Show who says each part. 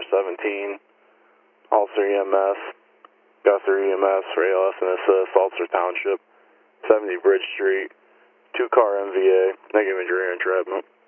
Speaker 1: 17, Ulster EMS, Gusser EMS for ALS and assist, Ulster Township, 70 Bridge Street, 2-car MVA, negative injury or entrapment.